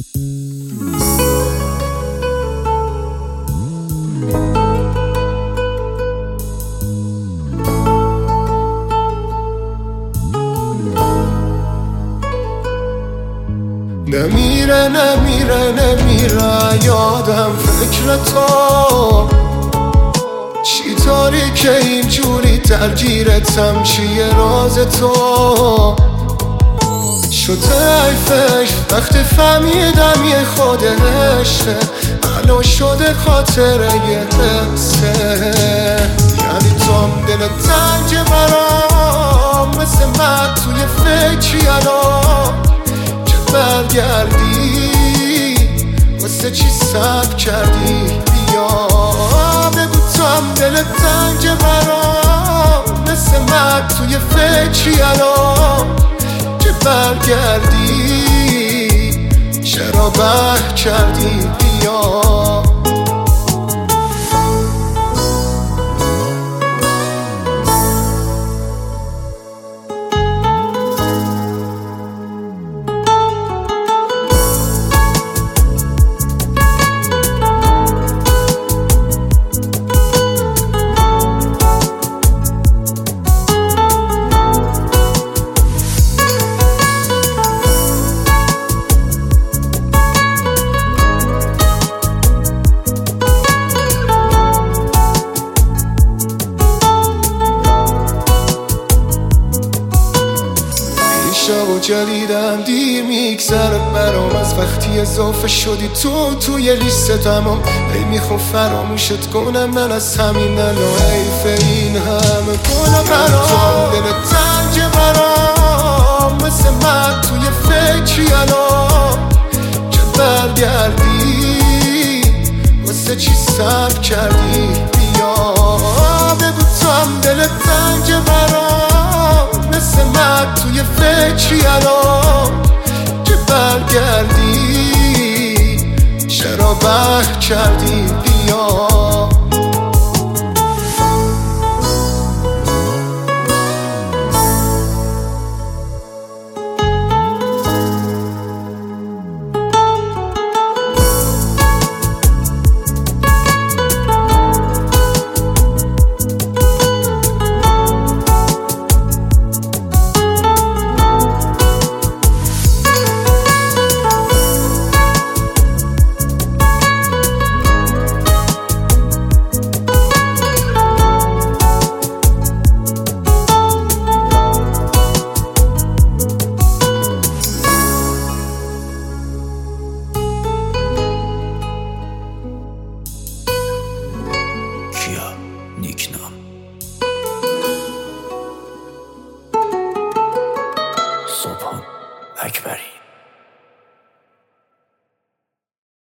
نمیره نمیره نمیره یادم فکر تو، چی که اینجوری درگیرتم، چیه راز تو؟ شده حیفش وقتی فهمیدم یه خود عشقه، الان شده خاطره یه حسه. یعنی توم دل تنگ برام، مثل من توی فکری الان که برگردی، واسه چی صبر کردی؟ بیا بگو توم دل تنگ برام، مثل من توی فکری الان که برگردی، چرا بح کردی؟ بیا و جلیدم دیر میگذره برام، از وقتی اضافه شدی توی لیست تمام. ای میخوام فراموشت کنم من از همین الان، حیف این همه گل برام. دل تنگ برام، مثل من توی فکری الان که برگردی، واسه چی صبر کردی؟ بیا بگو توام دل تنگ برام، مثل من توی فکری الان که برگردی، چرا بح کردی؟ بیا نیکنام صبحان اکبری.